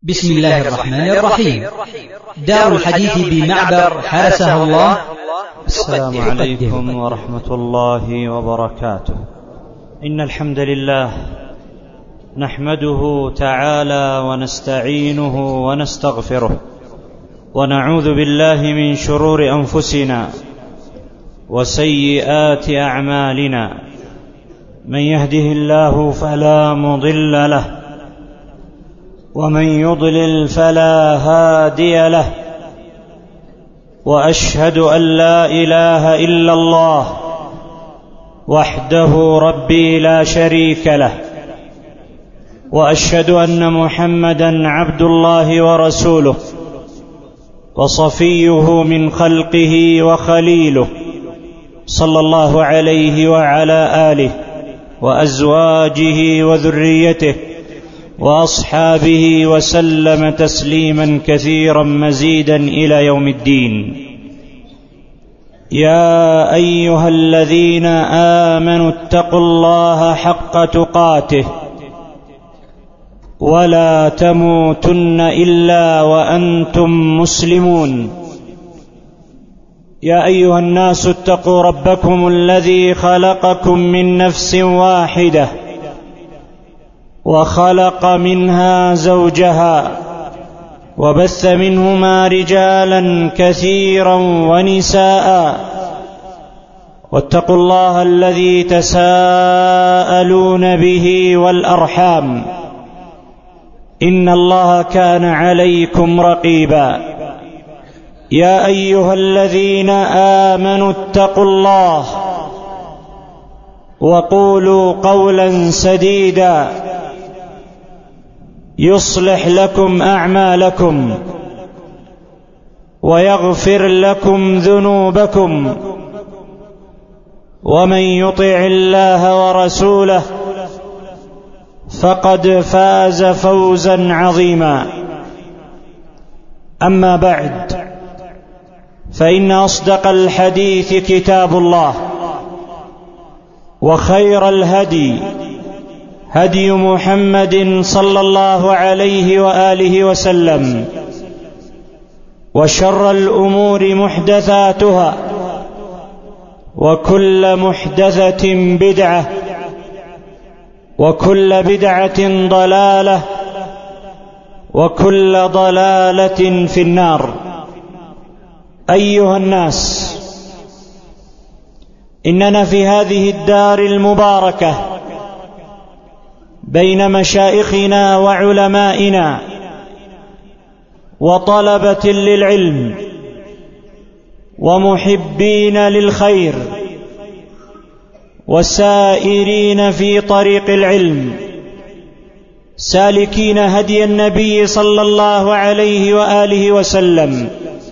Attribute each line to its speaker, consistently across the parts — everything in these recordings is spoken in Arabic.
Speaker 1: بسم الله الرحمن الرحيم. دار الحديث بمعبر حرسه الله.
Speaker 2: السلام عليكم ورحمة الله وبركاته. إن الحمد لله نحمده تعالى ونستعينه ونستغفره، ونعوذ بالله من شرور أنفسنا وسيئات أعمالنا. من يهده الله فلا مضل له، ومن يضلل فلا هادي له، وأشهد أن لا إله إلا الله وحده ربي لا شريك له، وأشهد أن محمدًا عبد الله ورسوله وصفيه من خلقه وخليله، صلى الله عليه وعلى آله وأزواجه وذريته وأصحابه وسلم تسليما كثيرا مزيدا إلى يوم الدين. يا أيها الذين آمنوا اتقوا الله حق تقاته ولا تموتن إلا وأنتم مسلمون. يا أيها الناس اتقوا ربكم الذي خلقكم من نفس واحدة وخلق منها زوجها، وبث منهما رجالا كثيرا ونساء، واتقوا الله الذي تساءلون به والأرحام، إن الله كان عليكم رقيبا. يا أيها الذين آمنوا اتقوا الله وقولوا قولا سديدا يصلح لكم أعمالكم ويغفر لكم ذنوبكم، ومن يطع الله ورسوله فقد فاز فوزا عظيما. أما بعد، فإن أصدق الحديث كتاب الله، وخير الهدي هدي محمد صلى الله عليه وآله وسلم، وشر الأمور محدثاتها، وكل محدثة بدعة، وكل بدعة ضلالة، وكل ضلالة في النار. أيها الناس، إننا في هذه الدار المباركة بين مشايخنا وعلمائنا وطلبة للعلم ومحبين للخير وسائرين في طريق العلم، سالكين هدي النبي صلى الله عليه وآله وسلم،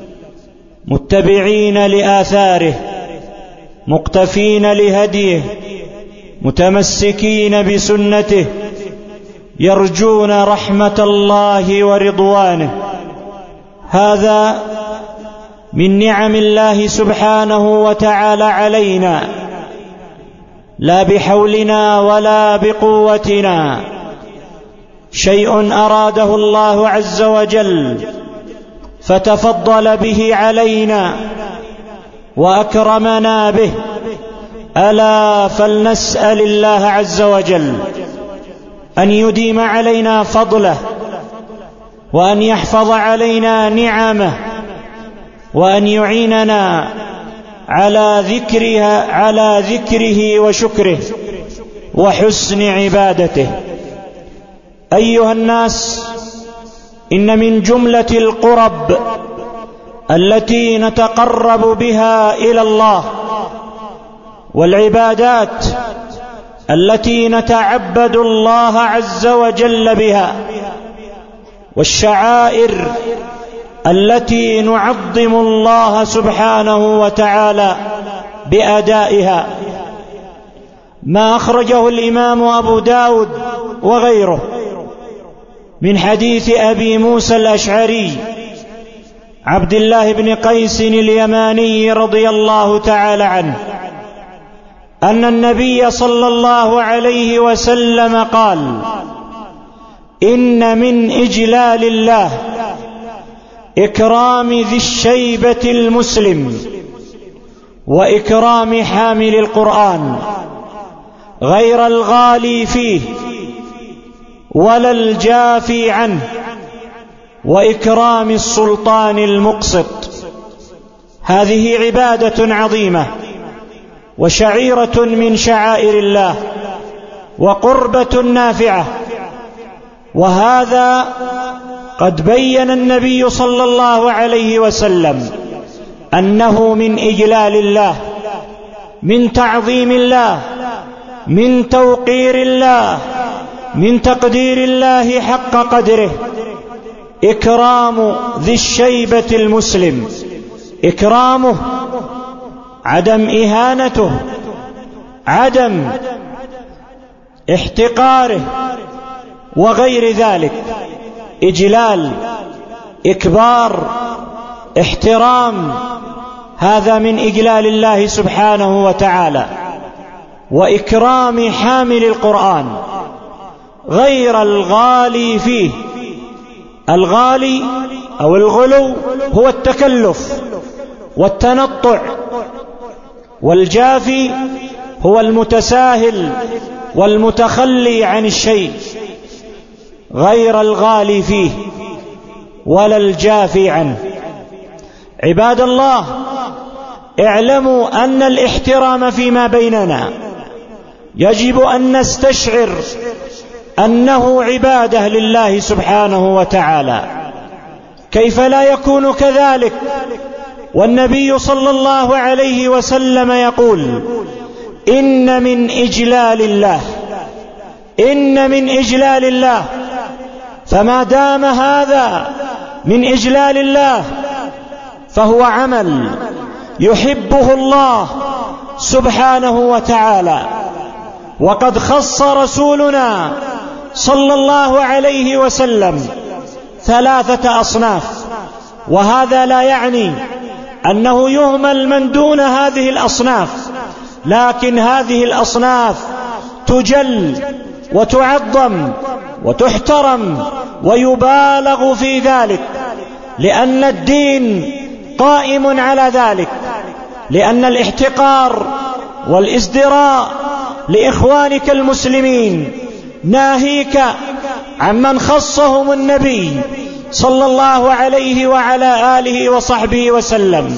Speaker 2: متبعين لآثاره، مقتفين لهديه، متمسكين بسنته، يرجون رحمة الله ورضوانه. هذا من نعم الله سبحانه وتعالى علينا، لا بحولنا ولا بقوتنا، شيء أراده الله عز وجل فتفضل به علينا وأكرمنا به. ألا فلنسأل الله عز وجل أن يديم علينا فضله، وأن يحفظ علينا نعمه، وأن يعيننا على ذكره وشكره وحسن عبادته. أيها الناس، إن من جملة القرب التي نتقرب بها إلى الله، والعبادات التي نتعبد الله عز وجل بها، والشعائر التي نعظم الله سبحانه وتعالى بأدائها، ما أخرجه الإمام أبو داود وغيره من حديث أبي موسى الأشعري عبد الله بن قيس اليماني رضي الله تعالى عنه أن النبي صلى الله عليه وسلم قال: إن من إجلال الله إكرام ذي الشيبة المسلم وإكرام حامل القرآن غير الغالي فيه ولا الجافي عنه، وإكرام السلطان المقسط. هذه عبادة عظيمة وشعيرة من شعائر الله وقربة نافعة، وهذا قد بين النبي صلى الله عليه وسلم أنه من إجلال الله، من تعظيم الله، من توقير الله، من تقدير الله حق قدره، إكرام ذي الشيبة المسلم، إكرامه، عدم إهانته، عدم احتقاره وغير ذلك. إجلال، إكبار، احترام، هذا من إجلال الله سبحانه وتعالى. وإكرام حامل القرآن غير الغالي فيه. الغالي أو الغلو هو التكلف والتنطع، والجافي هو المتساهل والمتخلي عن الشيء. غير الغالي فيه ولا الجافي عنه. عباد الله، اعلموا أن الاحترام فيما بيننا يجب أن نستشعر أنه عبادة لله سبحانه وتعالى. كيف لا يكون كذلك والنبي صلى الله عليه وسلم يقول: إن من إجلال الله، إن من إجلال الله. فما دام هذا من إجلال الله فهو عمل يحبه الله سبحانه وتعالى. وقد خص رسولنا صلى الله عليه وسلم 3 أصناف، وهذا لا يعني أنه يهمل من دون هذه الأصناف، لكن هذه الأصناف تجل وتعظم وتحترم ويبالغ في ذلك، لأن الدين قائم على ذلك، لأن الاحتقار والازدراء لإخوانك المسلمين ناهيك عمن خصهم النبي صلى الله عليه وعلى آله وصحبه وسلم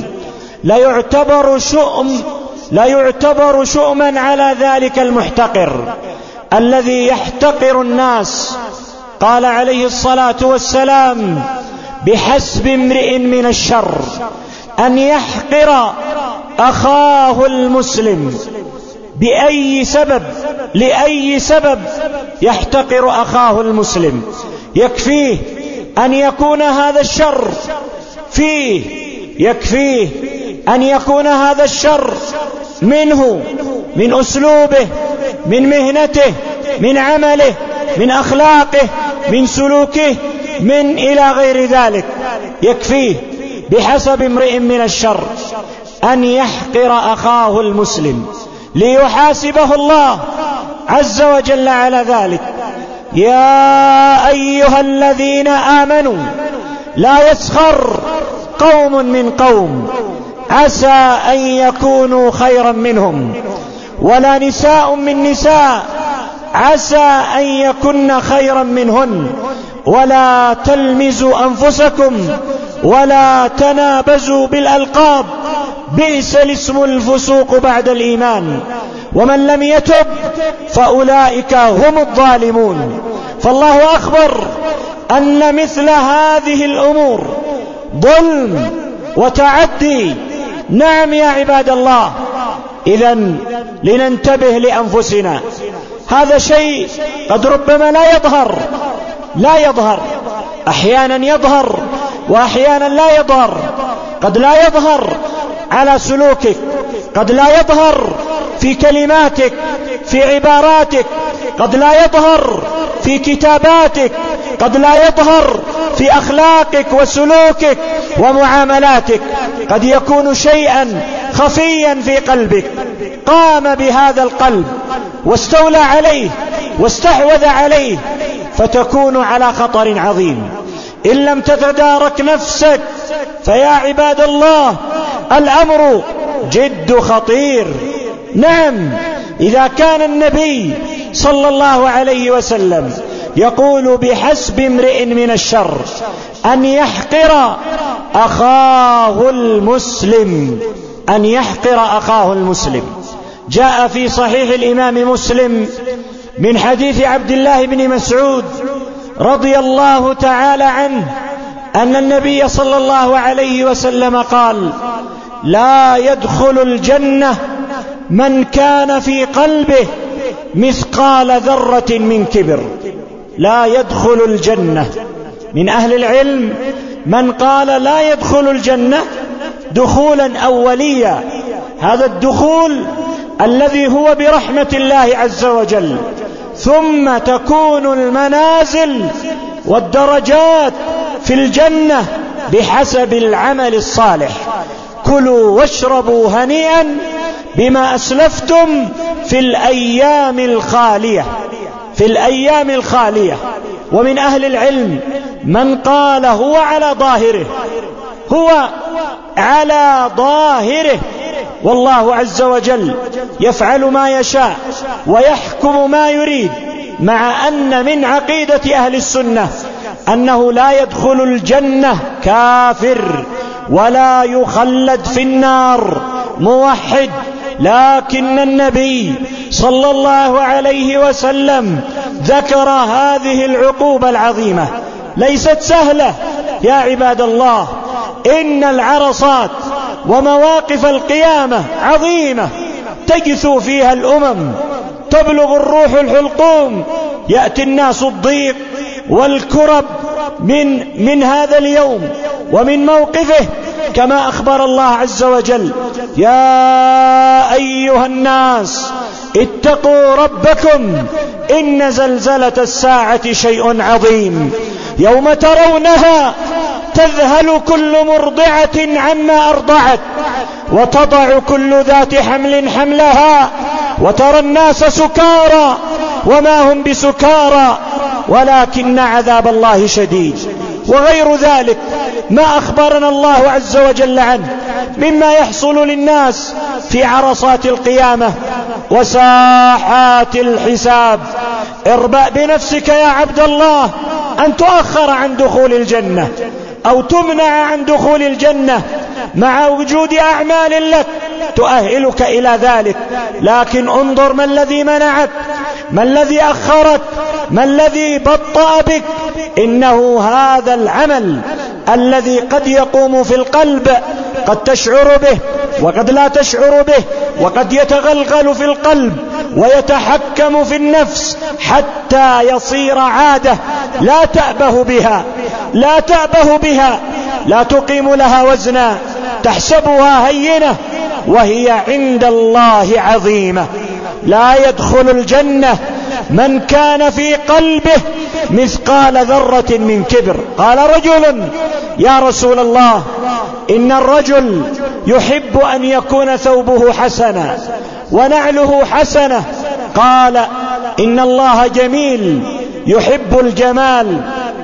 Speaker 2: لا يعتبر شؤما على ذلك المحتقر الذي يحتقر الناس. قال عليه الصلاة والسلام: بحسب امرئ من الشر أن يحقر أخاه المسلم. بأي سبب، لأي سبب يحتقر أخاه المسلم؟ يكفيه أن يكون هذا الشر فيه، يكفيه أن يكون هذا الشر منه، من أسلوبه، من مهنته، من عمله، من أخلاقه، من سلوكه، من إلى غير ذلك. يكفيه بحسب امرئ من الشر أن يحقر أخاه المسلم ليحاسبه الله عز وجل على ذلك. يا أيها الذين آمنوا لا يسخر قوم من قوم عسى أن يكونوا خيرا منهم، ولا نساء من نساء عسى أن يكن خيرا منهن، ولا تلمزوا أنفسكم ولا تنابزوا بالألقاب، بئس الاسم الفسوق بعد الإيمان، ومن لم يتب فأولئك هم الظالمون. فالله أخبر أن مثل هذه الأمور ظلم وتعدي. نعم يا عباد الله، إذن لننتبه لأنفسنا. هذا شيء قد ربما لا يظهر، أحيانا يظهر وأحيانا لا يظهر. قد لا يظهر على سلوكك، قد لا يظهر في كلماتك، في عباراتك، قد لا يظهر في كتاباتك، قد لا يظهر في أخلاقك وسلوكك ومعاملاتك. قد يكون شيئا خفيا في قلبك، قام بهذا القلب واستولى عليه واستحوذ عليه فتكون على خطر عظيم. إن لم تتدارك نفسك فيا عباد الله الأمر جد خطير. نعم، إذا كان النبي صلى الله عليه وسلم يقول بحسب امرئ من الشر أن يحقر أخاه المسلم، أن يحقر أخاه المسلم. جاء في صحيح الإمام مسلم من حديث عبد الله بن مسعود رضي الله تعالى عنه أن النبي صلى الله عليه وسلم قال: لا يدخل الجنة من كان في قلبه مثقال ذرة من كبر. لا يدخل الجنة. من أهل العلم من قال لا يدخل الجنة دخولا أوليا، هذا الدخول الذي هو برحمة الله عز وجل، ثم تكون المنازل والدرجات في الجنة بحسب العمل الصالح. كلوا واشربوا هنيئا بما أسلفتم في الأيام الخالية، في الأيام الخالية. ومن أهل العلم من قال هو على ظاهره، هو على ظاهره، والله عز وجل يفعل ما يشاء ويحكم ما يريد، مع أن من عقيدة أهل السنة أنه لا يدخل الجنة كافر ولا يخلد في النار موحد. لكن النبي صلى الله عليه وسلم ذكر هذه العقوبة العظيمة، ليست سهلة يا عباد الله. إن العرصات ومواقف القيامة عظيمة، تجثو فيها الأمم، تبلغ الروح الحلقوم، يأتي الناس الضيق والكرب من هذا اليوم ومن موقفه، كما أخبر الله عز وجل: يا أيها الناس اتقوا ربكم إن زلزلة الساعة شيء عظيم، يوم ترونها تذهل كل مرضعة عما أرضعت وتضع كل ذات حمل حملها وترى الناس سكارى وما هم بسكارى ولكن عذاب الله شديد. وغير ذلك ما أخبرنا الله عز وجل عنه مما يحصل للناس في عرصات القيامة وساحات الحساب. اربأ بنفسك يا عبد الله أن تؤخر عن دخول الجنة أو تمنع عن دخول الجنة مع وجود أعمال لك تؤهلك إلى ذلك، لكن انظر ما الذي منعك، ما الذي أخرك، ما الذي بطأ بك. إنه هذا العمل الذي قد يقوم في القلب، قد تشعر به وقد لا تشعر به، وقد يتغلغل في القلب ويتحكم في النفس حتى يصير عادة لا تأبه بها، لا تأبه بها، لا تقيم لها وزنا، تحسبها هينة وهي عند الله عظيمة. لا يدخل الجنة من كان في قلبه مثقال ذرة من كبر. قال رجل: يا رسول الله، إن الرجل يحب أن يكون ثوبه حسنا ونعله حسنة. قال: إن الله جميل يحب الجمال.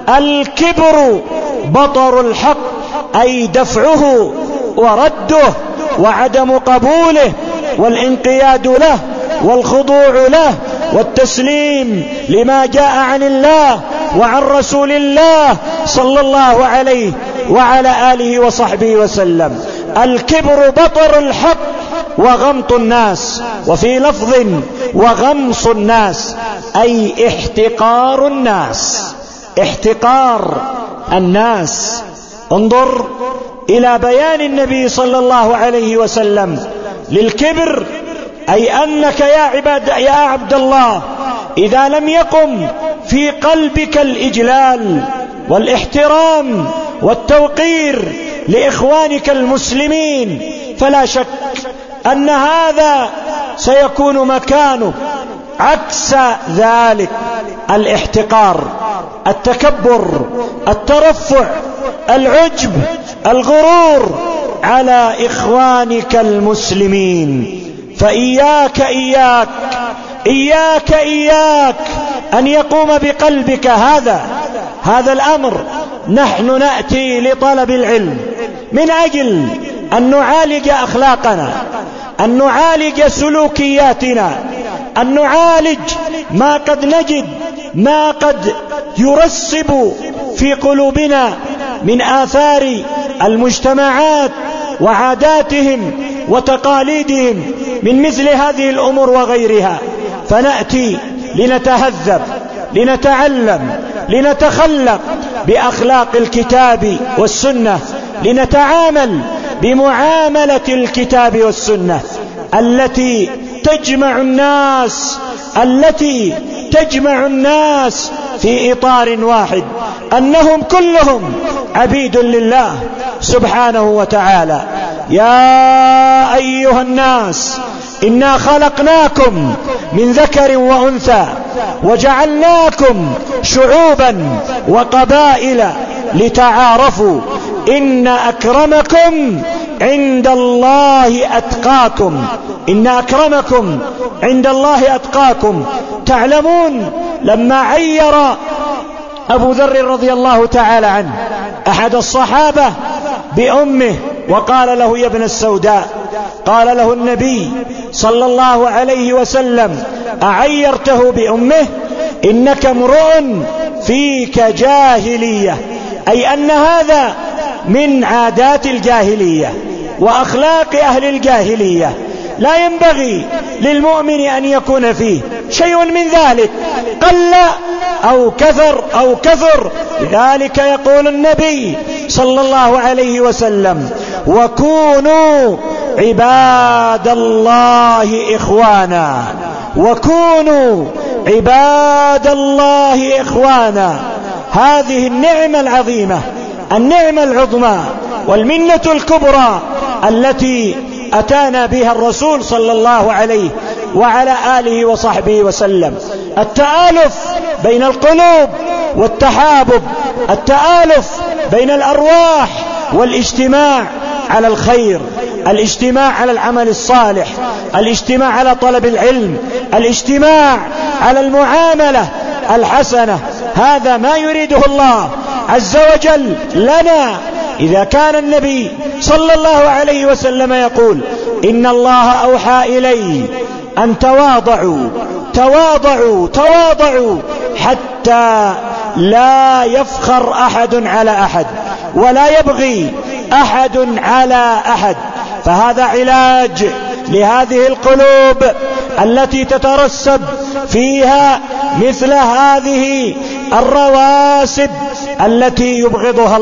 Speaker 2: الكبر بطر الحق، أي دفعه ورده وعدم قبوله والانقياد له والخضوع له والتسليم لما جاء عن الله وعن رسول الله صلى الله عليه وعلى آله وصحبه وسلم. الكبر بطر الحق وغمط الناس، وفي لفظ وغمص الناس، أي احتقار الناس، احتقار الناس. انظر إلى بيان النبي صلى الله عليه وسلم للكبر، أي أنك يا عبد الله إذا لم يقم في قلبك الإجلال والاحترام والتوقير لإخوانك المسلمين، فلا شك أن هذا سيكون مكانه عكس ذلك: الاحتقار، التكبر، الترفع، العجب، الغرور على إخوانك المسلمين. فإياك إياك إياك إياك أن يقوم بقلبك هذا الأمر. نحن نأتي لطلب العلم من أجل أن نعالج أخلاقنا، أن نعالج سلوكياتنا، أن نعالج ما قد نجد، ما قد يرسب في قلوبنا من آثار المجتمعات وعاداتهم وتقاليدهم من مثل هذه الأمور وغيرها. فنأتي لنتهذب، لنتعلم، لنتخلق بأخلاق الكتاب والسنة، لنتعامل بمعاملة الكتاب والسنة التي تجمع الناس في إطار واحد، أنهم كلهم عبيد لله سبحانه وتعالى. يا أيها الناس إنا خلقناكم من ذكر وأنثى وجعلناكم شعوبا وقبائل لتعارفوا إن أكرمكم عند الله أتقاكم، إن أكرمكم عند الله أتقاكم. تعلمون لما عير أبو ذر رضي الله تعالى عنه أحد الصحابة بأمه وقال له يا ابن السوداء، قال له النبي صلى الله عليه وسلم أعيرته بأمه؟ إنك امرؤ فيك جاهلية، أي أن هذا من عادات الجاهلية وأخلاق أهل الجاهلية، لا ينبغي للمؤمن أن يكون فيه شيء من ذلك، قل أو كثر. لذلك يقول النبي صلى الله عليه وسلم وكونوا عباد الله إخوانا، وكونوا عباد الله إخوانا. هذه النعمة العظيمة، النعمة العظمى والمنة الكبرى التي أتانا بها الرسول صلى الله عليه وعلى آله وصحبه وسلم. التآلف بين القلوب والتحابب، التآلف بين الأرواح، والاجتماع على الخير، الاجتماع على العمل الصالح، الاجتماع على طلب العلم، الاجتماع على المعاملة الحسنة. هذا ما يريده الله عز وجل لنا. إذا كان النبي صلى الله عليه وسلم يقول إن الله أوحى إلي أن تواضعوا حتى لا يفخر أحد على أحد ولا يبغي أحد على أحد، فهذا علاج لهذه القلوب التي تترسب فيها مثل هذه الرواسب التي يبغضها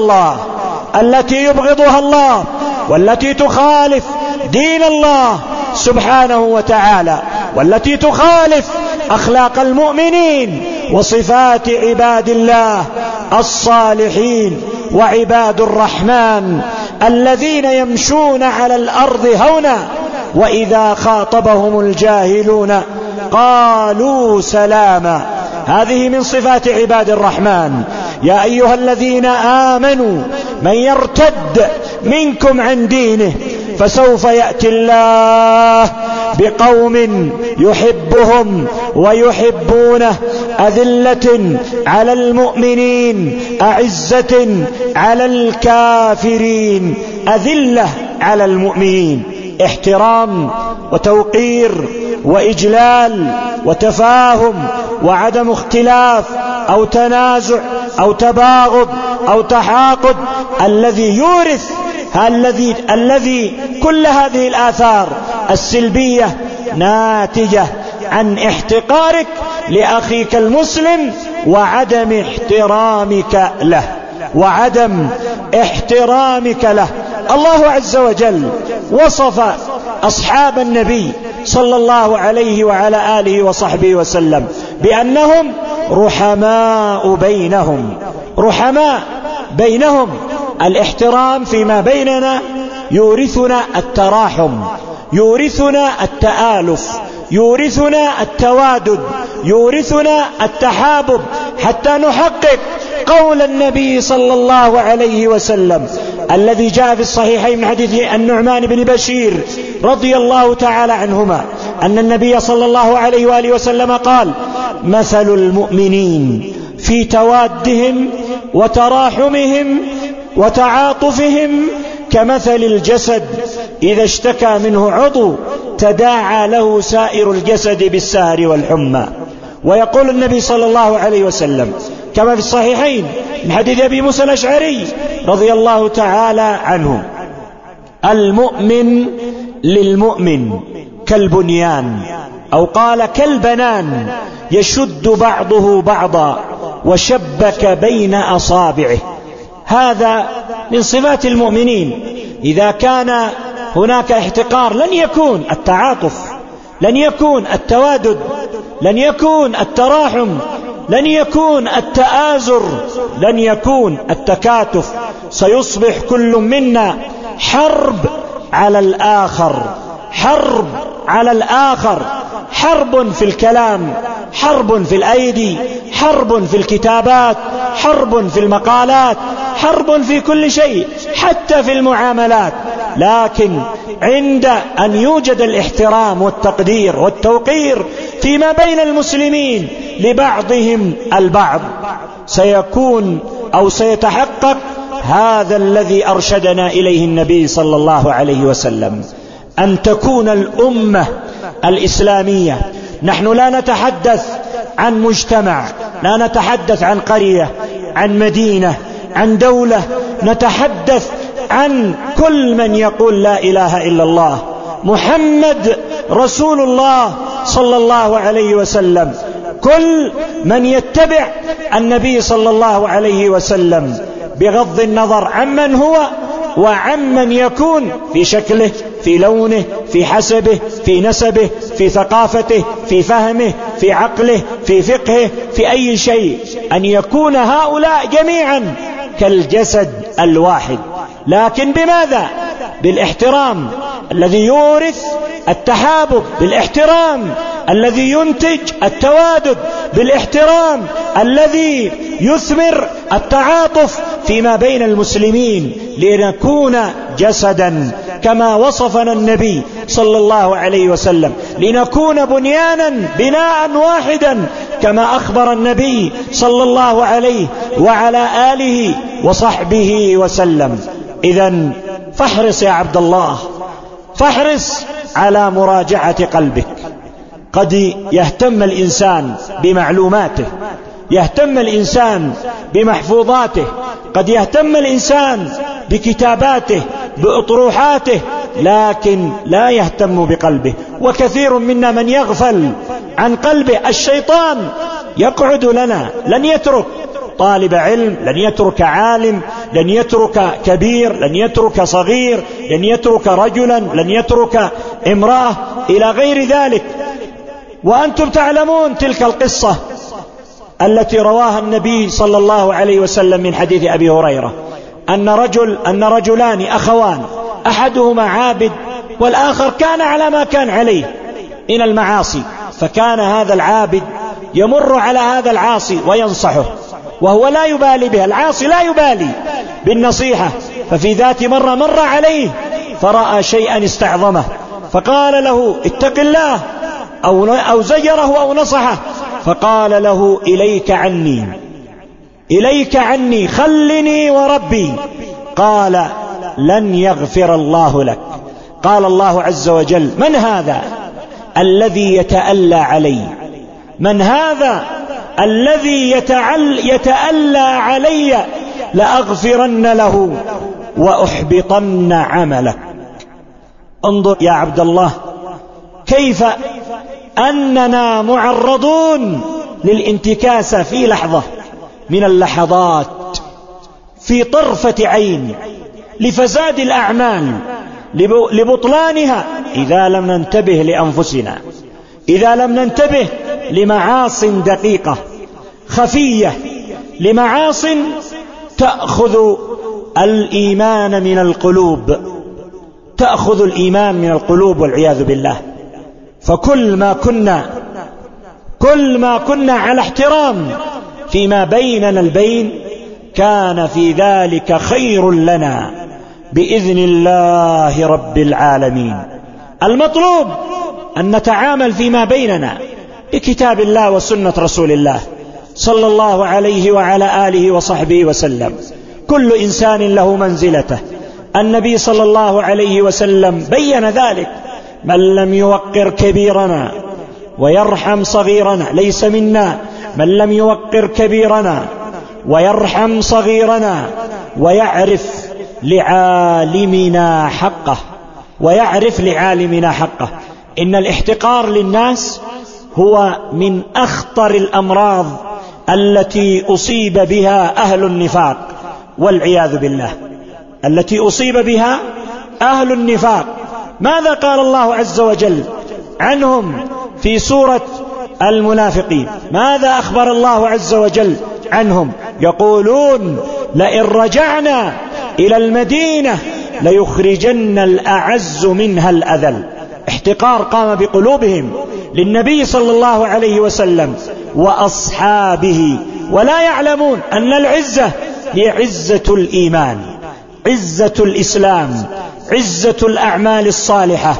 Speaker 2: الله والتي تخالف دين الله سبحانه وتعالى، والتي تخالف أخلاق المؤمنين وصفات عباد الله الصالحين وعباد الرحمن الذين يمشون على الأرض هونا وإذا خاطبهم الجاهلون قالوا سلاما. هذه من صفات عباد الرحمن. يا أيها الذين آمنوا من يرتد منكم عن دينه فسوف يأتي الله بقوم يحبهم ويحبونه أذلة على المؤمنين أعزة على الكافرين. أذلة على المؤمنين، احترام وتوقير وإجلال وتفاهم وعدم اختلاف أو تنازع أو تباغض أو تحاقد الذي يورث كل هذه الآثار السلبية ناتجة عن احتقارك لأخيك المسلم وعدم احترامك له. الله عز وجل وصف أصحاب النبي صلى الله عليه وعلى آله وصحبه وسلم بأنهم رحماء بينهم. الاحترام فيما بيننا يورثنا التراحم، يورثنا التآلف، يورثنا التوادد، يورثنا التحابب، حتى نحقق قول النبي صلى الله عليه وسلم الذي جاء في الصحيحين من حديث النعمان بن بشير رضي الله تعالى عنهما أن النبي صلى الله عليه وآله وسلم قال مثل المؤمنين في توادهم وتراحمهم وتعاطفهم كمثل الجسد إذا اشتكى منه عضو تداعى له سائر الجسد بالسهر والحمى. ويقول النبي صلى الله عليه وسلم كما في الصحيحين من حديث أبي موسى الأشعري رضي الله تعالى عنه: المؤمن للمؤمن كالبنيان، أو قال كالبنان، يشد بعضه بعضا وشبك بين أصابعه. هذا من صفات المؤمنين. إذا كان هناك احتقار لن يكون التعاطف، لن يكون التوادد، لن يكون التراحم، لن يكون التآزر، لن يكون التكاتف. سيصبح كل منا حرب على الآخر، حرب على الآخر، حرب في الكلام، حرب في الأيدي، حرب في الكتابات، حرب في المقالات، حرب في كل شيء حتى في المعاملات. لكن عند أن يوجد الاحترام والتقدير والتوقير فيما بين المسلمين لبعضهم البعض سيكون أو سيتحقق هذا الذي أرشدنا إليه النبي صلى الله عليه وسلم، أن تكون الأمة الإسلامية. نحن لا نتحدث عن مجتمع، لا نتحدث عن قرية، عن مدينة، عن دولة، نتحدث عن كل من يقول لا إله إلا الله محمد رسول الله صلى الله عليه وسلم. كل من يتبع النبي صلى الله عليه وسلم بغض النظر عمن هو وعمن يكون، في شكله، في لونه، في حسبه، في نسبه، في ثقافته، في فهمه، في عقله، في فقهه، في أي شيء، أن يكون هؤلاء جميعا كالجسد الواحد. لكن بماذا؟ بالاحترام الذي يورث التحابب، بالاحترام الذي ينتج التوادد، بالاحترام الذي يثمر التعاطف فيما بين المسلمين، لنكون جسدا كما وصفنا النبي صلى الله عليه وسلم، لنكون بنيانا بناء واحدا كما أخبر النبي صلى الله عليه وعلى آله وصحبه وسلم. إذن فاحرص يا عبد الله، فاحرص على مراجعة قلبك. قد يهتم الإنسان بمعلوماته، يهتم الإنسان بمحفوظاته، قد يهتم الإنسان بكتاباته، بأطروحاته، لكن لا يهتم بقلبه. وكثير منا من يغفل عن قلبه. الشيطان يقعد لنا، لن يترك طالب علم، لن يترك عالم، لن يترك كبير، لن يترك صغير، لن يترك رجلا، لن يترك امرأة، إلى غير ذلك. وأنتم تعلمون تلك القصة التي رواها النبي صلى الله عليه وسلم من حديث أبي هريرة أن رجلان أخوان، أحدهما عابد والآخر كان على ما كان عليه من المعاصي. فكان هذا العابد يمر على هذا العاصي وينصحه، وهو لا يبالي به، العاصي لا يبالي بالنصيحة. ففي ذات مرة مر عليه فرأى شيئا استعظمه، فقال له اتق الله، أو زجره أو نصحه، فقال له إليك عني، إليك عني، خلني وربي. قال لن يغفر الله لك. قال الله عز وجل من هذا الذي يتألى علي؟ من هذا الذي يتألى علي؟ لأغفرن له وأحبطن عملك. انظر يا عبد الله كيف أننا معرضون للانتكاسة في لحظة من اللحظات، في طرفة عين، لفساد الأعمال، لبطلانها، إذا لم ننتبه لأنفسنا، إذا لم ننتبه لمعاص دقيقة خفية، لمعاص تأخذ الإيمان من القلوب، تأخذ الإيمان من القلوب والعياذ بالله. فكل ما كنا على احترام فيما بيننا البين كان في ذلك خير لنا بإذن الله رب العالمين. المطلوب أن نتعامل فيما بيننا بكتاب الله وسنة رسول الله صلى الله عليه وعلى آله وصحبه وسلم. كل إنسان له منزلته، النبي صلى الله عليه وسلم بين ذلك: من لم يوقر كبيرنا ويرحم صغيرنا ليس منا، من لم يوقر كبيرنا ويرحم صغيرنا ويعرف لعالمنا حقه، ويعرف لعالمنا حقه. إن الاحتقار للناس هو من أخطر الأمراض التي أصيب بها أهل النفاق والعياذ بالله، التي أصيب بها أهل النفاق. ماذا قال الله عز وجل عنهم في سورة المنافقين؟ ماذا أخبر الله عز وجل عنهم؟ يقولون: لئن رجعنا إلى المدينة ليخرجن الأعز منها الأذل. احتقار قام بقلوبهم للنبي صلى الله عليه وسلم وأصحابه، ولا يعلمون أن العزة هي عزة الإيمان، عزة الإسلام، عزة الأعمال الصالحة،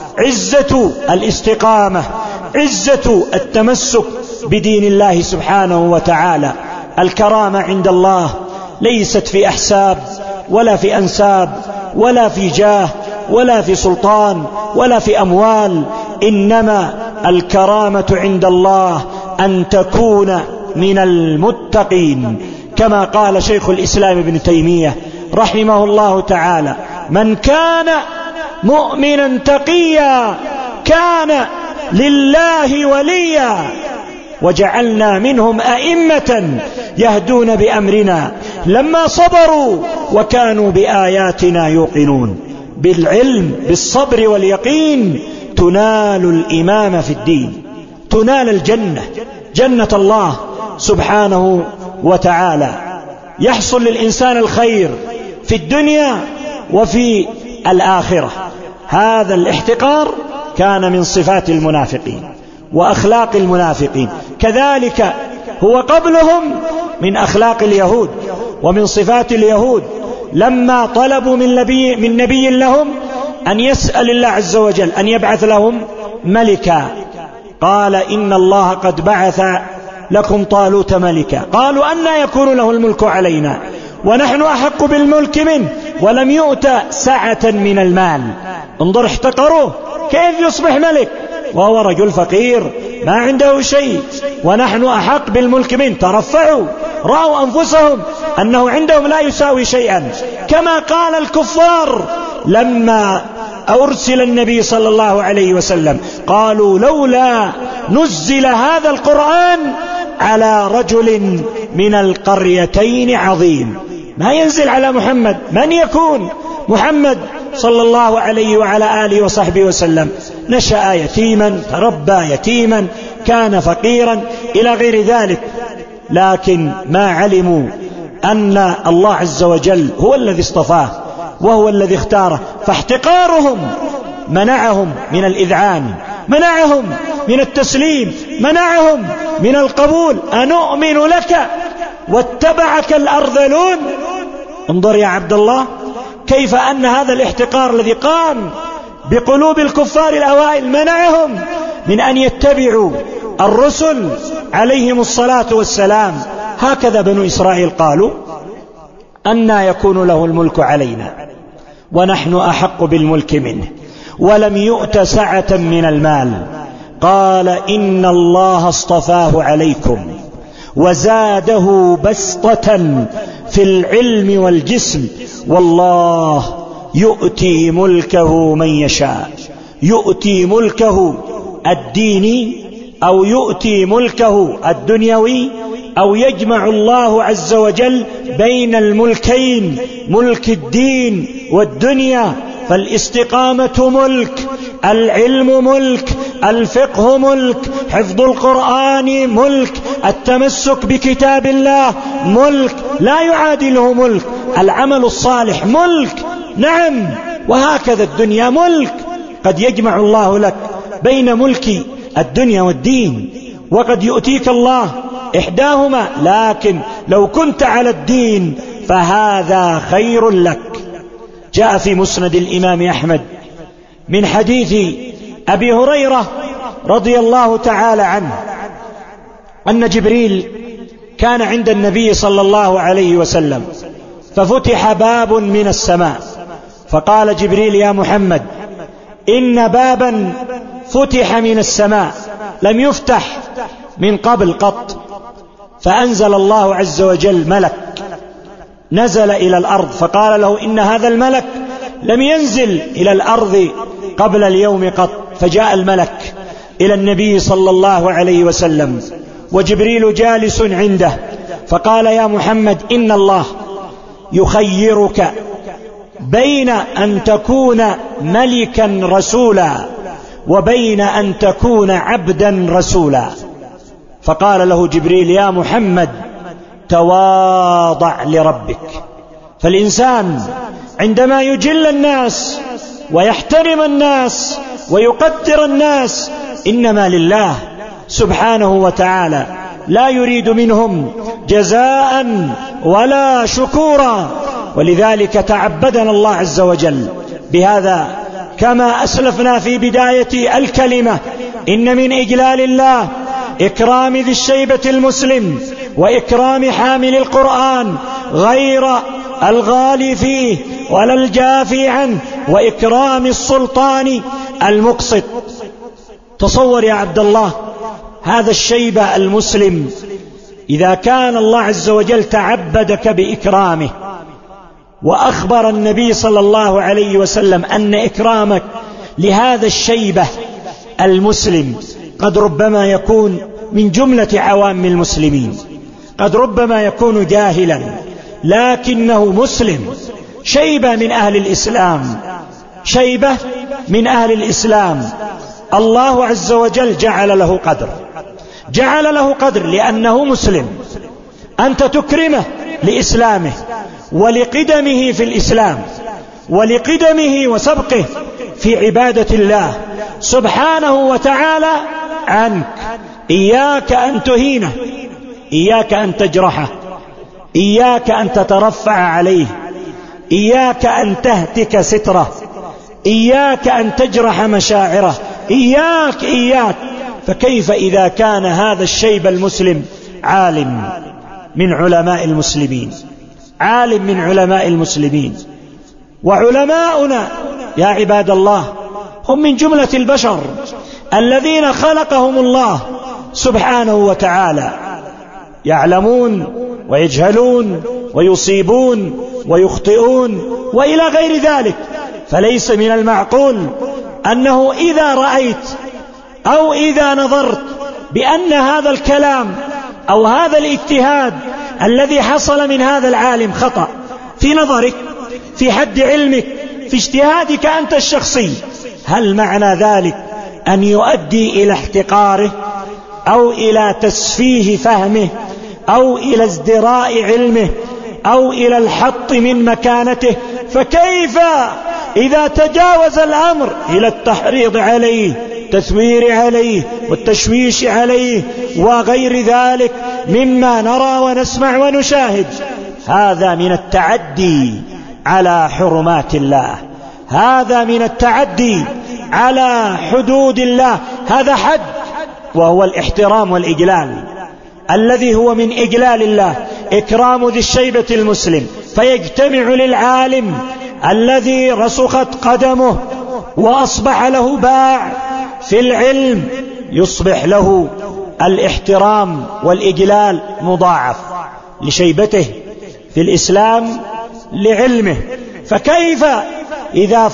Speaker 2: عزة الاستقامة، عزة التمسك بدين الله سبحانه وتعالى. الكرامة عند الله ليست في أحساب ولا في أنساب ولا في جاه ولا في سلطان ولا في أموال، إنما الكرامة عند الله أن تكون من المتقين، كما قال شيخ الإسلام ابن تيمية رحمه الله تعالى: من كان مؤمنا تقيا كان لله وليا وجعلنا منهم أئمة يهدون بأمرنا لما صبروا وكانوا بآياتنا يوقنون. بالعلم بالصبر واليقين تنال الإمامة في الدين، تنال الجنة، جنة الله سبحانه وتعالى. يحصل للإنسان الخير في الدنيا وفي الآخرة. هذا الاحتقار كان من صفات المنافقين وأخلاق المنافقين، كذلك هو قبلهم من أخلاق اليهود ومن صفات اليهود. لما طلبوا من نبي لهم أن يسأل الله عز وجل أن يبعث لهم ملكا، قال: إن الله قد بعث لكم طالوت ملكا. قالوا: أنى يكون له الملك علينا ونحن أحق بالملك منه ولم يؤت سعة من المال. انظر، احتقروه، كيف يصبح ملك وهو رجل فقير ما عنده شيء ونحن أحق بالملك منه؟ ترفعوا، رأوا أنفسهم أنه عندهم لا يساوي شيئا، كما قال الكفار لما أرسل النبي صلى الله عليه وسلم، قالوا: لولا نزل هذا القرآن على رجل من القريتين عظيم. ما ينزل على محمد، من يكون محمد صلى الله عليه وعلى آله وصحبه وسلم؟ نشأ يتيما، تربى يتيما، كان فقيرا إلى غير ذلك، لكن ما علموا أن الله عز وجل هو الذي اصطفاه وهو الذي اختاره. فاحتقارهم منعهم من الإذعان، منعهم من التسليم، منعهم من القبول. أنؤمن لك واتبعك الأرذلون. انظر يا عبد الله كيف أن هذا الاحتقار الذي قام بقلوب الكفار الأوائل منعهم من أن يتبعوا الرسل عليهم الصلاة والسلام. هكذا بنو إسرائيل قالوا: أنى يكون له الملك علينا ونحن أحق بالملك منه ولم يؤت سعة من المال. قال: إن الله اصطفاه عليكم وزاده بسطة في العلم والجسم والله يؤتي ملكه من يشاء. يؤتي ملكه الديني أو يؤتي ملكه الدنيوي، أو يجمع الله عز وجل بين الملكين، ملك الدين والدنيا. فالاستقامة ملك، العلم ملك، الفقه ملك، حفظ القرآن ملك، التمسك بكتاب الله ملك لا يعادله ملك، العمل الصالح ملك. نعم، وهكذا الدنيا ملك. قد يجمع الله لك بين ملك الدنيا والدين، وقد يؤتيك الله إحداهما، لكن لو كنت على الدين فهذا خير لك. جاء في مسند الإمام أحمد من حديث أبي هريرة رضي الله تعالى عنه أن جبريل كان عند النبي صلى الله عليه وسلم، ففتح باب من السماء، فقال جبريل: يا محمد، إن بابا فتح من السماء لم يفتح من قبل قط. فأنزل الله عز وجل ملك نزل إلى الأرض، فقال له: إن هذا الملك لم ينزل إلى الأرض قبل اليوم قط. فجاء الملك إلى النبي صلى الله عليه وسلم وجبريل جالس عنده، فقال: يا محمد، إن الله يخيرك بين أن تكون ملكا رسولا وبين أن تكون عبدا رسولا. فقال له جبريل: يا محمد، تواضع لربك. فالإنسان عندما يجل الناس ويحترم الناس ويقدر الناس إنما لله سبحانه وتعالى، لا يريد منهم جزاء ولا شكورا. ولذلك تعبدنا الله عز وجل بهذا كما أسلفنا في بداية الكلمة: إن من إجلال الله إكرام ذي الشيبة المسلم وإكرام حامل القرآن غير الغالي فيه ولا الجافي عنه، وإكرام السلطان المقسط. تصور يا عبد الله هذا الشيبة المسلم، إذا كان الله عز وجل تعبدك بإكرامه، وأخبر النبي صلى الله عليه وسلم أن إكرامك لهذا الشيبة المسلم قد ربما يكون من جملة عوام المسلمين، قد ربما يكون جاهلا لكنه مسلم، شيبة من أهل الإسلام، شيبة من أهل الإسلام. الله عز وجل جعل له قدر، جعل له قدر لأنه مسلم. أنت تكرمه لإسلامه ولقدمه في الإسلام ولقدمه وسبقه في عبادة الله سبحانه وتعالى عنك. إياك أن تهينه، إياك أن تجرحه، إياك أن تترفع عليه، إياك أن تهتك ستره، إياك أن تجرح مشاعره، إياك. فكيف إذا كان هذا الشيب المسلم عالم من علماء المسلمين، عالم من علماء المسلمين. وعلماؤنا يا عباد الله هم من جملة البشر الذين خلقهم الله سبحانه وتعالى، يعلمون ويجهلون ويصيبون ويخطئون وإلى غير ذلك. فليس من المعقول أنه إذا رأيت أو إذا نظرت بأن هذا الكلام أو هذا الاجتهاد الذي حصل من هذا العالم خطأ في نظرك، في حد علمك، في اجتهادك أنت الشخصي، هل معنى ذلك أن يؤدي إلى احتقاره أو إلى تسفيه فهمه أو إلى ازدراء علمه أو إلى الحط من مكانته؟ فكيف إذا تجاوز الأمر إلى التحريض عليه، التثوير عليه والتشويش عليه وغير ذلك مما نرى ونسمع ونشاهد؟ هذا من التعدي على حرمات الله، هذا من التعدي على حدود الله. هذا حد، وهو الاحترام والإجلال الذي هو من إجلال الله، إكرام ذي الشيبة المسلم. فيجتمع للعالم الذي رسخت قدمه وأصبح له باع في العلم، يصبح له الاحترام والإجلال مضاعف لشيبته في الإسلام، لعلمه. فكيف إذا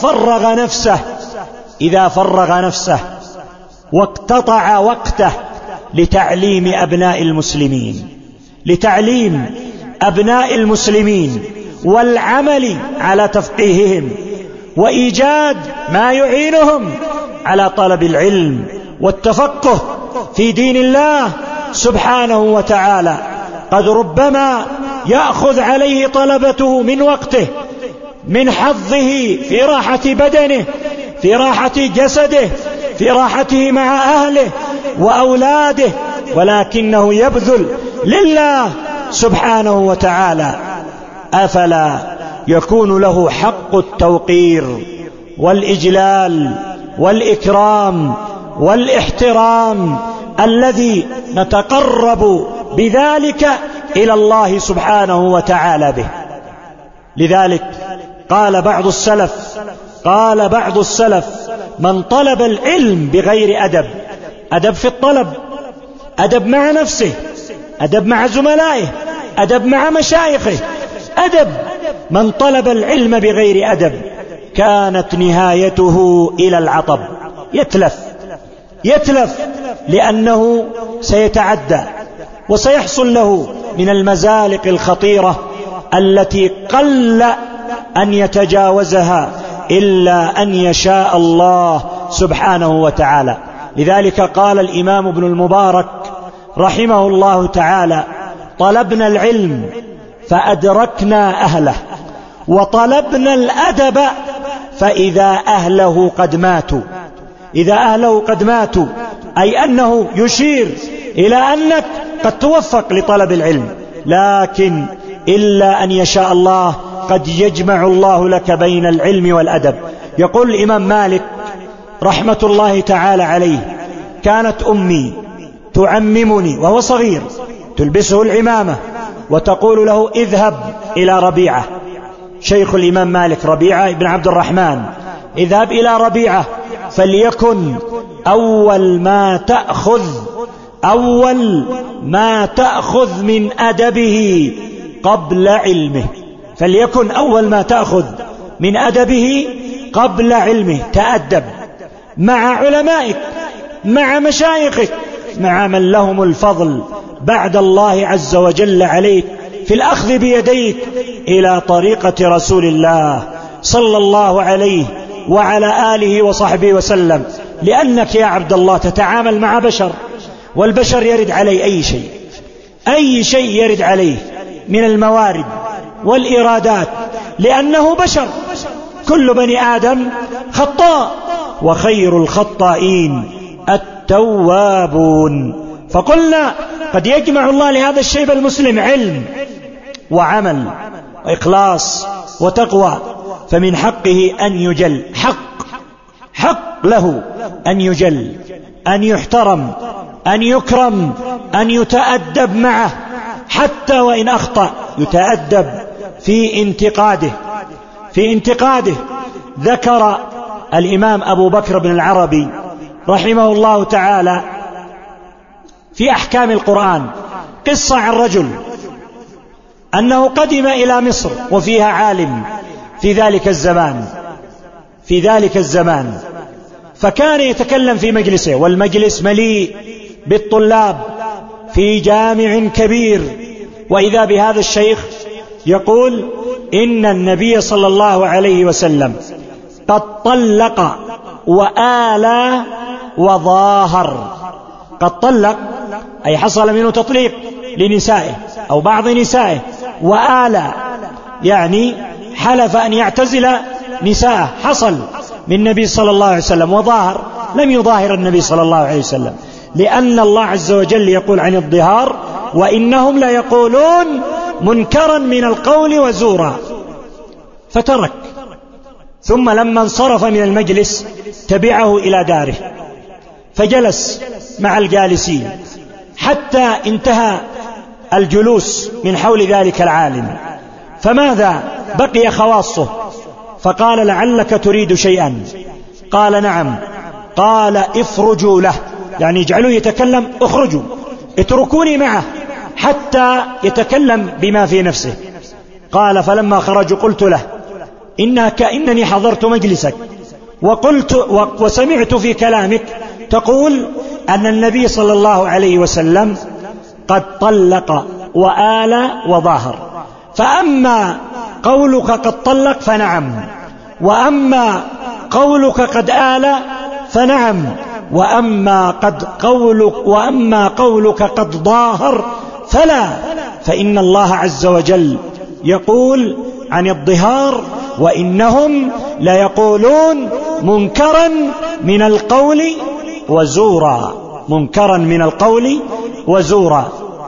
Speaker 2: فرغ نفسه واقتطع وقته لتعليم أبناء المسلمين، لتعليم أبناء المسلمين والعمل على تفقيههم وإيجاد ما يعينهم على طلب العلم والتفقه في دين الله سبحانه وتعالى؟ قد ربما يأخذ عليه طلبته من وقته، من حظه في راحة بدنه، في راحة جسده، في راحته مع أهله وأولاده، ولكنه يبذل لله سبحانه وتعالى. أفلا يكون له حق التوقير والإجلال والإكرام والاحترام الذي نتقرب بذلك إلى الله سبحانه وتعالى به. لذلك قال بعض السلف من طلب العلم بغير أدب في الطلب، أدب مع نفسه، أدب مع زملائه، أدب مع مشايخه، من طلب العلم بغير أدب كانت نهايته إلى العطب، يتلف لأنه سيتعدى وسيحصل له من المزالق الخطيرة التي قل أن يتجاوزها إلا أن يشاء الله سبحانه وتعالى. لذلك قال الإمام ابن المبارك رحمه الله تعالى: طلبنا العلم فأدركنا أهله، وطلبنا الأدب فإذا أهله قد ماتوا. إذا أهله قد ماتوا أي أنه يشير إلى أنك قد توفق لطلب العلم، لكن إلا أن يشاء الله قد يجمع الله لك بين العلم والأدب. يقول الإمام مالك رحمة الله تعالى عليه: كانت أمي تعممني وهو صغير، تلبسه العمامة وتقول له: اذهب إلى ربيعة. شيخ الإمام مالك ربيعة بن عبد الرحمن: اذهب إلى ربيعة فليكن أول ما تأخذ من أدبه قبل علمه. فليكن أول ما تأخذ من أدبه قبل علمه. تأدب مع علمائك، مع مشايخك، مع من لهم الفضل بعد الله عز وجل عليك في الأخذ بيديك إلى طريقة رسول الله صلى الله عليه وعلى آله وصحبه وسلم. لأنك يا عبد الله تتعامل مع بشر، والبشر يرد عليه أي شيء يرد عليه من الموارد والإرادات، لأنه بشر. كل بني آدم خطاء، وخير الخطائين التوابون. فقلنا قد يجمع الله لهذا الشيب المسلم علم وعمل وإخلاص وتقوى، فمن حقه أن يجل، حق له أن يجل، أن يحترم، أن يكرم، أن يتأدب معه، حتى وإن أخطأ يتأدب في انتقاده. ذكر الإمام أبو بكر بن العربي رحمه الله تعالى في أحكام القرآن قصة عن رجل أنه قدم إلى مصر وفيها عالم في ذلك الزمان، فكان يتكلم في مجلسه، والمجلس مليء بالطلاب في جامع كبير، وإذا بهذا الشيخ يقول: إن النبي صلى الله عليه وسلم قد طلق وآلى وظاهر. قد طلق أي حصل منه تطليق لنسائه أو بعض نسائه، وآلى يعني حلف أن يعتزل نساءه، حصل من النبي صلى الله عليه وسلم. وظاهر لم يظاهر النبي صلى الله عليه وسلم، لأن الله عز وجل يقول عن الظهار: وإنهم ليقولون منكرا من القول وزورا. فترك، ثم لما انصرف من المجلس تبعه إلى داره، فجلس مع الجالسين حتى انتهى الجلوس من حول ذلك العالم. فماذا بقي خواصه؟ فقال: لعلك تريد شيئا؟ قال: نعم. قال: افرجوا له، يعني اجعلوا يتكلم، اخرجوا، اتركوني معه حتى يتكلم بما في نفسه. قال: فلما خرجوا قلت له: إنني حضرت مجلسك وسمعت في كلامك تقول أن النبي صلى الله عليه وسلم قد طلق وآلى وظاهر، فأما قولك قد طلق فنعم، وأما قولك قد آلى فنعم، وأما قولك قد ظاهر فلا. فإن الله عز وجل يقول عن الظهار: وإنهم ليقولون منكرا من القول وزورا.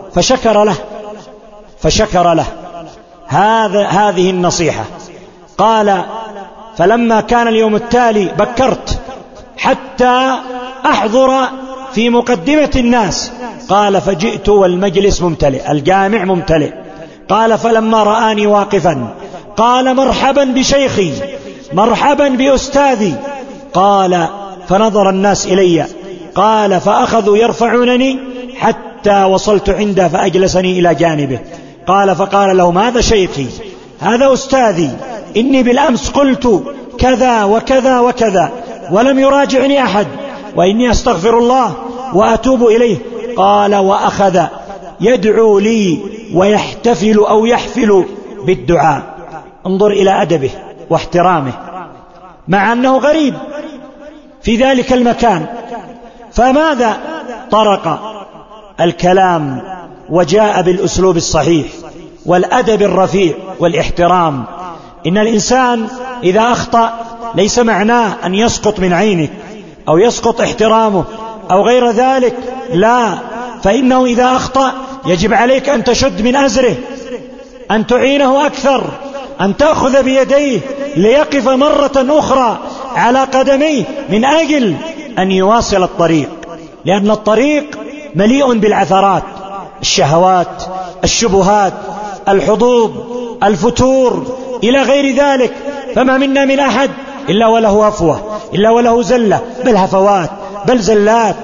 Speaker 2: فشكر له هذه النصيحة. قال: فلما كان اليوم التالي بكرت حتى أحضر في مقدمة الناس. قال فجئت والمجلس ممتلئ، الجامع ممتلئ. قال فلما رآني واقفا قال مرحبا بشيخي، مرحبا بأستاذي. قال فنظر الناس إلي. قال فأخذوا يرفعونني حتى وصلت عنده فأجلسني إلى جانبه. قال فقال لهم هذا شيخي، هذا أستاذي، إني بالأمس قلت كذا وكذا وكذا ولم يراجعني أحد، وإني أستغفر الله وأتوب إليه. قال وأخذ يدعو لي ويحتفل أو يحفل بالدعاء. انظر إلى أدبه واحترامه مع أنه غريب في ذلك المكان. فماذا طرق الكلام وجاء بالأسلوب الصحيح والأدب الرفيع والاحترام. إن الإنسان إذا أخطأ ليس معناه أن يسقط من عينك أو يسقط احترامه أو غير ذلك، لا، فإنه إذا أخطأ يجب عليك أن تشد من أزره، أن تعينه أكثر، أن تأخذ بيديه ليقف مرة أخرى على قدميه من أجل أن يواصل الطريق، لأن الطريق مليء بالعثرات، الشهوات، الشبهات، الحظوظ، الفتور إلى غير ذلك. فما منا من أحد إلا وله هفوة، إلا وله زلة، بل هفوات، بل زلات.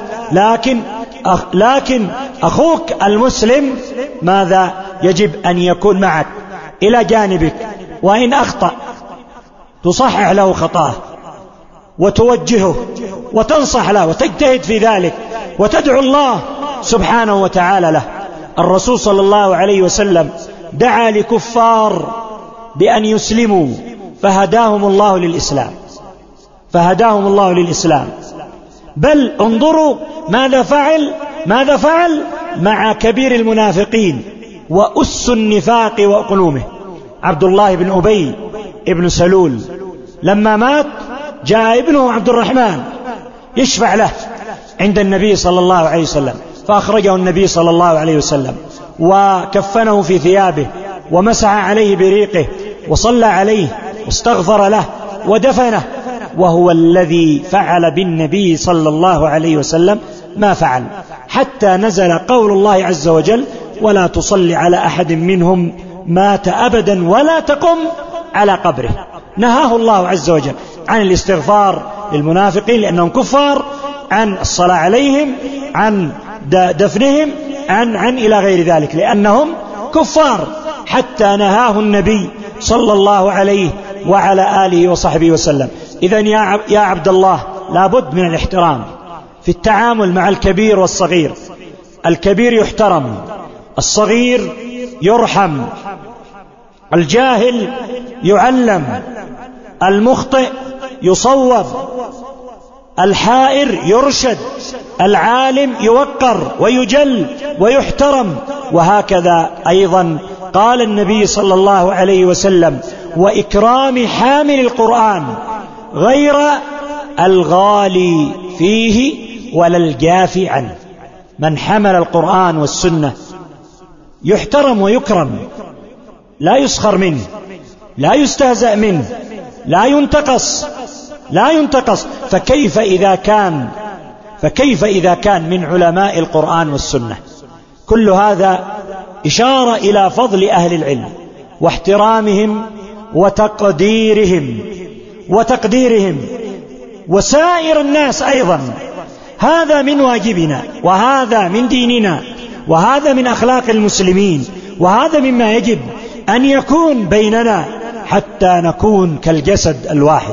Speaker 2: لكن أخوك المسلم ماذا يجب أن يكون معك إلى جانبك، وإن أخطأ تصحح له خطاه وتوجهه وتنصح له وتجتهد في ذلك وتدعو الله سبحانه وتعالى له. الرسول صلى الله عليه وسلم دعا لكفار بأن يسلموا فهداهم الله للإسلام، فهداهم الله للإسلام. بل انظروا ماذا فعل مع كبير المنافقين وأس النفاق وأقلومه، عبد الله بن أبي ابن سلول. لما مات جاء ابنه عبد الرحمن يشفع له عند النبي صلى الله عليه وسلم، فأخرجه النبي صلى الله عليه وسلم وكفنه في ثيابه ومسح عليه بريقه وصلى عليه واستغفر له ودفنه، وهو الذي فعل بالنبي صلى الله عليه وسلم ما فعل، حتى نزل قول الله عز وجل ولا تصلي على أحد منهم مات أبدا ولا تقم على قبره. نهاه الله عز وجل عن الاستغفار للمنافقين لأنهم كفار، عن الصلاة عليهم، عن دفنهم، عن إلى غير ذلك لأنهم كفار، حتى نهاه النبي صلى الله عليه وعلى آله وصحبه وسلم. إذن يا عبد الله لابد من الاحترام في التعامل مع الكبير والصغير. الكبير يحترم، الصغير يرحم، الجاهل يعلم، المخطئ يصوب، الحائر يرشد، العالم يوقر ويجل ويحترم. وهكذا أيضا قال النبي صلى الله عليه وسلم وإكرام حامل القرآن غير الغالي فيه ولا الجافي عنه. من حمل القرآن والسنة يحترم ويكرم، لا يسخر منه، لا يستهزأ منه، لا ينتقص. فكيف إذا كان من علماء القرآن والسنة؟ كل هذا إشارة إلى فضل أهل العلم واحترامهم وتقديرهم وسائر الناس أيضا. هذا من واجبنا، وهذا من ديننا، وهذا من أخلاق المسلمين، وهذا مما يجب أن يكون بيننا حتى نكون كالجسد الواحد،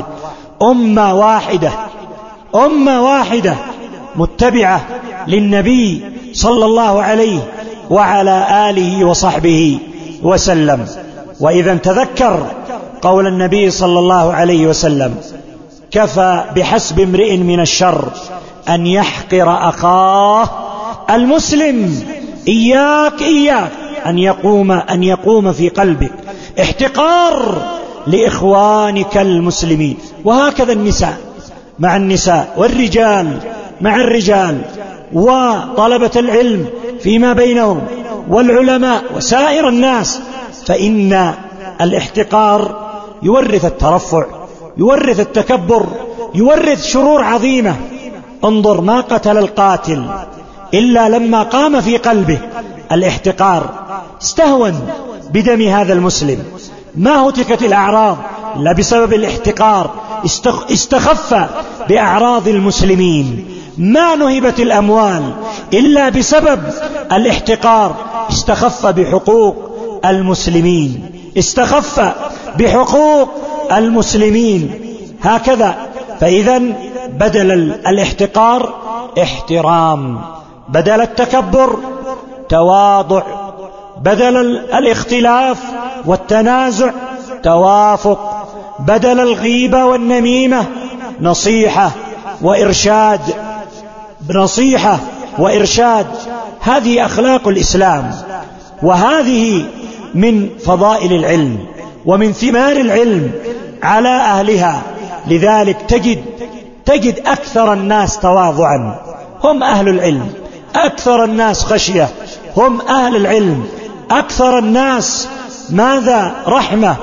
Speaker 2: أمة واحدة متبعة للنبي صلى الله عليه وعلى آله وصحبه وسلم. وإذا تذكر قول النبي صلى الله عليه وسلم كفى بحسب امرئ من الشر أن يحقر أخاه المسلم. إياك أن يقوم في قلبك احتقار لإخوانك المسلمين. وهكذا النساء مع النساء، والرجال مع الرجال، وطلبة العلم فيما بينهم، والعلماء وسائر الناس. فإن الاحتقار يورث الترفع، يورث التكبر، يورث شرور عظيمة. انظر، ما قتل القاتل إلا لما قام في قلبه الاحتقار، استهون بدم هذا المسلم، ما هتكت الأعراض إلا بسبب الاحتقار، استخف بأعراض المسلمين، ما نهبت الأموال إلا بسبب الاحتقار، استخف بحقوق المسلمين، استخف بحقوق المسلمين. هكذا، فإذا بدل الاحتقار احترام، بدل التكبر تواضع، بدل الاختلاف والتنازع توافق، بدل الغيبة والنميمة نصيحة وإرشاد، نصيحة وإرشاد. هذه أخلاق الإسلام، وهذه من فضائل العلم ومن ثمار العلم على أهلها. لذلك تجد أكثر الناس تواضعا هم أهل العلم، أكثر الناس خشية هم أهل العلم، أكثر الناس ماذا؟ رحمة،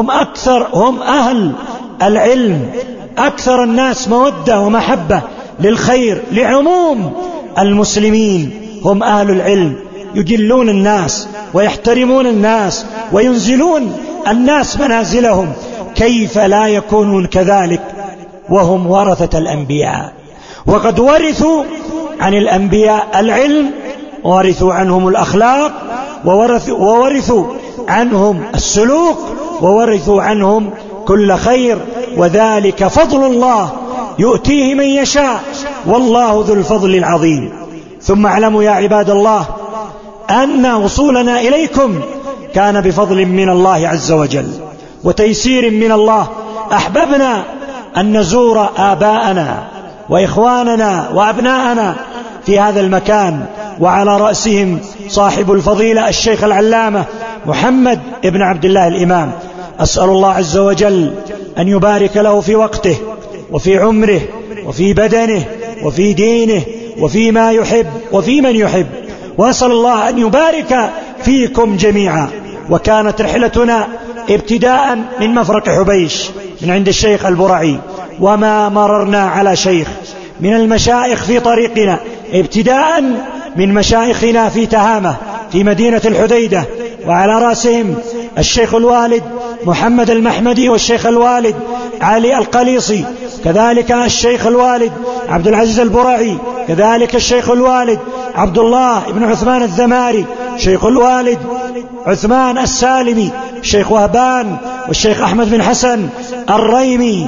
Speaker 2: هم أهل العلم، أكثر الناس مودة ومحبة للخير لعموم المسلمين هم أهل العلم، يجلون الناس ويحترمون الناس وينزلون الناس منازلهم. كيف لا يكونون كذلك وهم ورثة الأنبياء، وقد ورثوا عن الأنبياء العلم، ورثوا عنهم الأخلاق، وورثوا عنهم السلوك، وورثوا عنهم كل خير، وذلك فضل الله يؤتيه من يشاء، والله ذو الفضل العظيم. ثم اعلموا يا عباد الله أن وصولنا إليكم كان بفضل من الله عز وجل وتيسير من الله. أحببنا أن نزور آباءنا وإخواننا وأبناءنا في هذا المكان، وعلى رأسهم صاحب الفضيلة الشيخ العلامة محمد ابن عبد الله الإمام. أسأل الله عز وجل أن يبارك له في وقته وفي عمره وفي بدنه وفي دينه وفي ما يحب وفي من يحب، وأسأل الله أن يبارك فيكم جميعا. وكانت رحلتنا ابتداء من مفرق حبيش من عند الشيخ البرعي، وما مررنا على شيخ من المشايخ في طريقنا، ابتداء من مشايخنا في تهامة في مدينة الحديدة، وعلى رأسهم الشيخ الوالد محمد المحمدي، والشيخ الوالد علي القليصي، كذلك الشيخ الوالد عبد العزيز البرعي، كذلك الشيخ الوالد عبد الله بن عثمان الذماري، الشيخ الوالد عثمان السالمي، الشيخ وهبان، والشيخ أحمد بن حسن الريمي،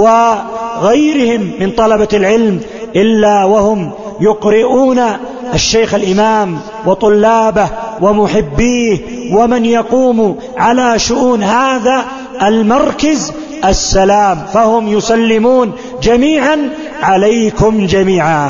Speaker 2: وغيرهم من طلبة العلم، إلا وهم يقرؤون الشيخ الإمام وطلابه ومحبيه ومن يقوم على شؤون هذا المركز السلام، فهم يسلمون جميعا عليكم جميعا،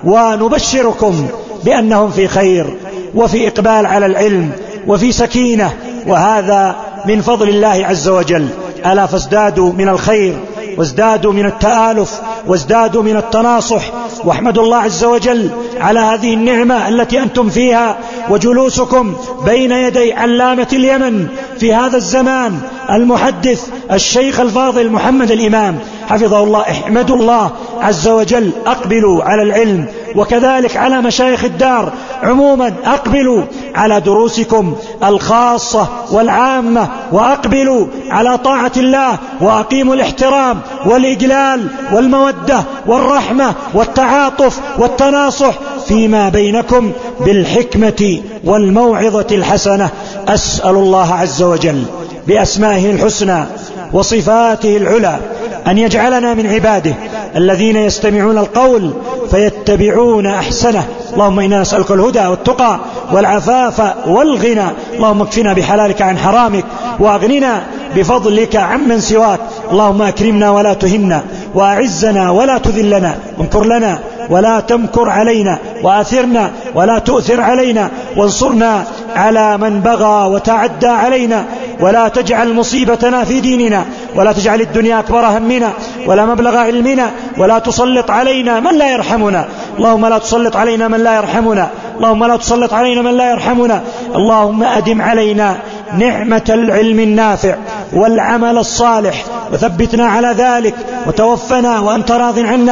Speaker 2: ونبشركم بأنهم في خير وفي إقبال على العلم وفي سكينة، وهذا من فضل الله عز وجل. ألا فازدادوا من الخير، وازدادوا من التآلف، وازدادوا من التناصح، واحمدوا الله عز وجل على هذه النعمة التي أنتم فيها، وجلوسكم بين يدي علامة اليمن في هذا الزمان المحدث الشيخ الفاضل محمد الإمام حفظه الله. احمدوا الله عز وجل، أقبلوا على العلم، وكذلك على مشايخ الدار عموما، أقبلوا على دروسكم الخاصة والعامة، وأقبلوا على طاعة الله، وأقيموا الاحترام والإجلال والمودة والرحمة والتعاطف والتناصح فيما بينكم بالحكمة والموعظة الحسنة. أسأل الله عز وجل بأسمائه الحسنى وصفاته العلى أن يجعلنا من عباده الذين يستمعون القول فيتبعون أحسنه. اللهم إنا نسألك الهدى والتقى والعفاف والغنى. اللهم اكفنا بحلالك عن حرامك، وأغننا بفضلك عمن سواك. اللهم أكرمنا ولا تهنا، وأعزنا ولا تذلنا، وامكر لنا ولا تمكر علينا، وآثرنا ولا تؤثر علينا، وانصرنا على من بغى وتعدى علينا، ولا تجعل مصيبتنا في ديننا، ولا تجعل الدنيا أكبر همنا ولا مبلغ علمنا، ولا تسلط علينا من لا يرحمنا. اللهم لا تسلط علينا من لا يرحمنا، اللهم لا تسلط علينا من لا يرحمنا. اللهم أدم علينا نعمة العلم النافع والعمل الصالح، وثبتنا على ذلك، وتوفنا وأنت راض عنا.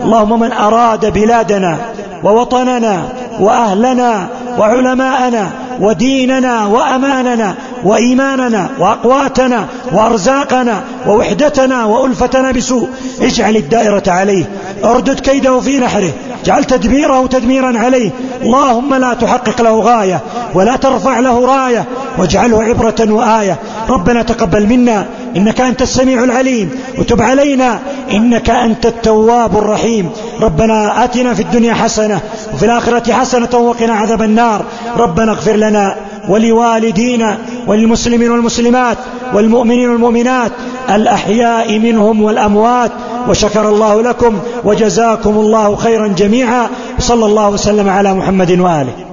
Speaker 2: اللهم من أراد بلادنا ووطننا وأهلنا وعلماءنا وديننا وأماننا وإيماننا وأقواتنا وأرزاقنا ووحدتنا وألفتنا بسوء اجعل الدائرة عليه، اردد كيده في نحره، اجعل تدبيره تدميرا عليه. اللهم لا تحقق له غاية ولا ترفع له راية، واجعله عبرة وآية. ربنا تقبل منا إنك أنت السميع العليم، وتب علينا إنك أنت التواب الرحيم. ربنا آتنا في الدنيا حسنة وفي الآخرة حسنة وقنا عذاب النار. ربنا اغفر لنا ولوالدينا وللمسلمين والمسلمات والمؤمنين والمؤمنات الأحياء منهم والأموات. وشكر الله لكم وجزاكم الله خيرا جميعا. صلى الله وسلم على محمد وآله.